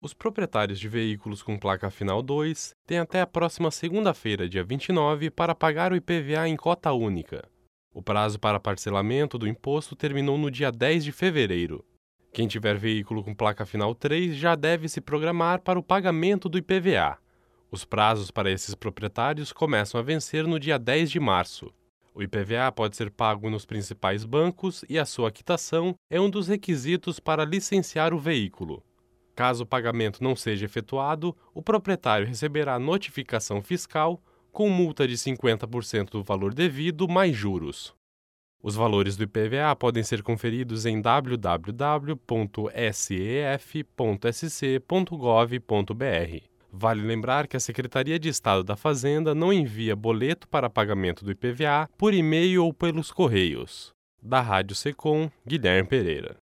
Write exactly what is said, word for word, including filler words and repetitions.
Os proprietários de veículos com placa final dois têm até a próxima segunda-feira, dia vinte e nove, para pagar o I P V A em cota única. O prazo para parcelamento do imposto terminou no dia dez de fevereiro. Quem tiver veículo com placa final três já deve se programar para o pagamento do I P V A. Os prazos para esses proprietários começam a vencer no dia dez de março. O I P V A pode ser pago nos principais bancos e a sua quitação é um dos requisitos para licenciar o veículo. Caso o pagamento não seja efetuado, o proprietário receberá notificação fiscal com multa de cinquenta por cento do valor devido mais juros. Os valores do I P V A podem ser conferidos em w w w ponto s e f ponto s c ponto gov ponto b r. Vale lembrar que a Secretaria de Estado da Fazenda não envia boleto para pagamento do I P V A por e-mail ou pelos correios. Da Rádio Secom, Guilherme Pereira.